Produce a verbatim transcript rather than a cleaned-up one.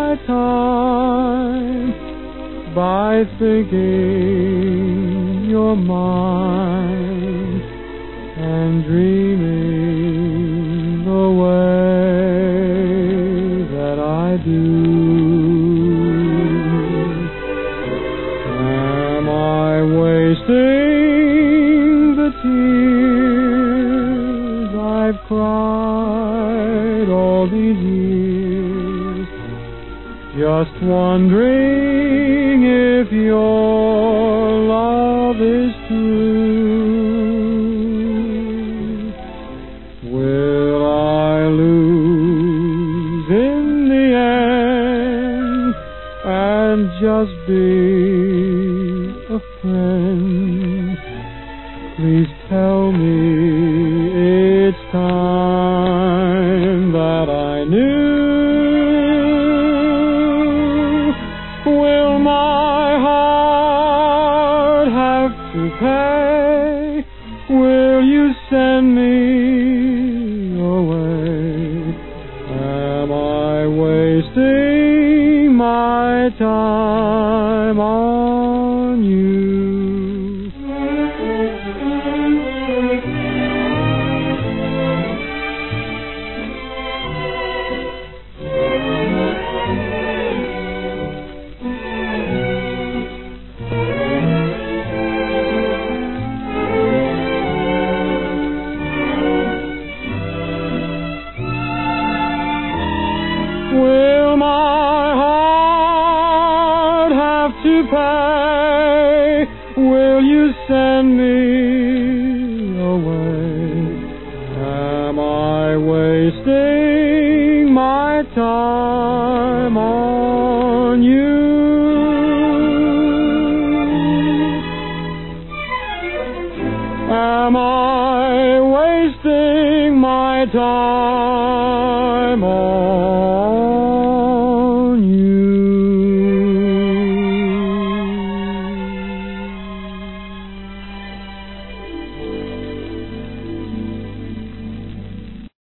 my time by thinking you're mine and dreaming the way that I do. Am I wasting the tears I've cried all these years, just wondering if your love is true? Will I lose in the end and just be a friend? Please tell me it's time that I knew. Will my heart have to pay? Will you send me away? Am I wasting my time on you? Will my heart have to pay? Will you send me away? Am I wasting my time on you? Am I wasting my time on